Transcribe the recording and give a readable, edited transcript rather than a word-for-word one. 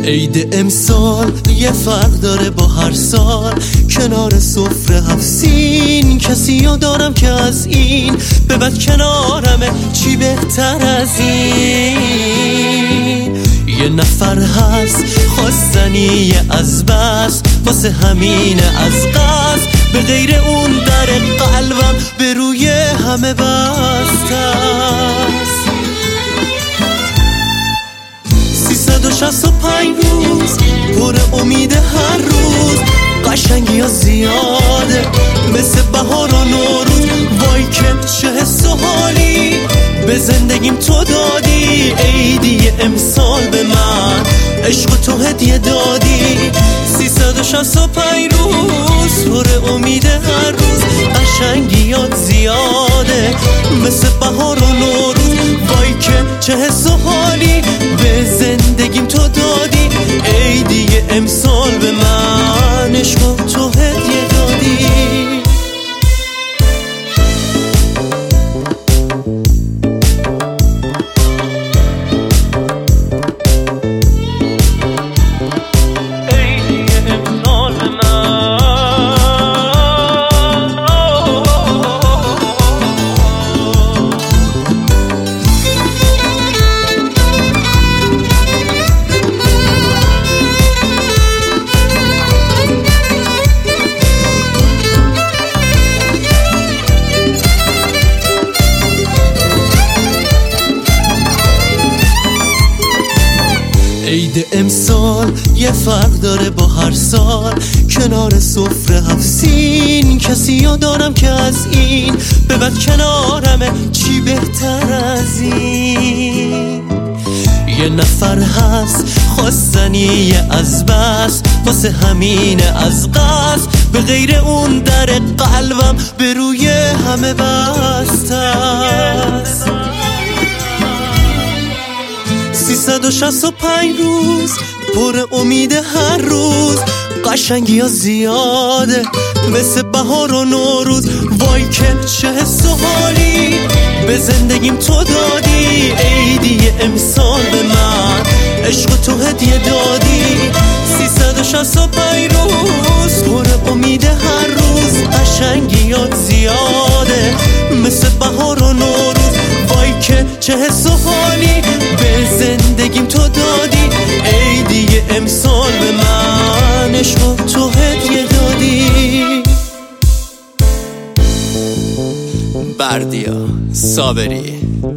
عید امسال یه فرق داره با هر سال. کنار سفره 7 سین کسیو دارم که از این به بعد کنارمه. چی بهتر از این؟ یه نفر هست خواستنی از بس، واسه همین از قصد به غیر اون در قلبم به روی همه بسته است. 365 روز پر امید، هر روز قشنگی ها زیاده مثل بهار و نوروز. وای که چه حس و حالی به زندگیم تو دادی. عیدی امسال به من عشق تو هدیه دادی. 365 روز پر امید، هر روز قشنگی ها زیاده مثل بهار و نوروز. وای که چه حس و حالی به زندگیم تو دادی. عیدی امسال به من عشق تو هدیه دادی. عید امسال یه فرق داره با هر سال. کنار سفره 7 سین کسیو دارم که از این به بعد کنارمه. چی بهتر از این؟ یه نفر هست خواستنی از بس، واسه همین از قصد به غیر اون در قلبم به روی همه بسته است. 365 روز پر امید، هر روز قشنگی ها زیاده مثل بهار و نوروز. وای که چه حس و حالی به زندگیم تو دادی. عیدی امسال به من عشق تو هدیه دادی. 365 روز پر امید، هر روز قشنگی ها زیاده مثل بهار و نوروز. وای که چه حس و حالی به زندگیم تو دادی. عیدی امسال به من عشق تو هدیه دادی. بردیا صابری.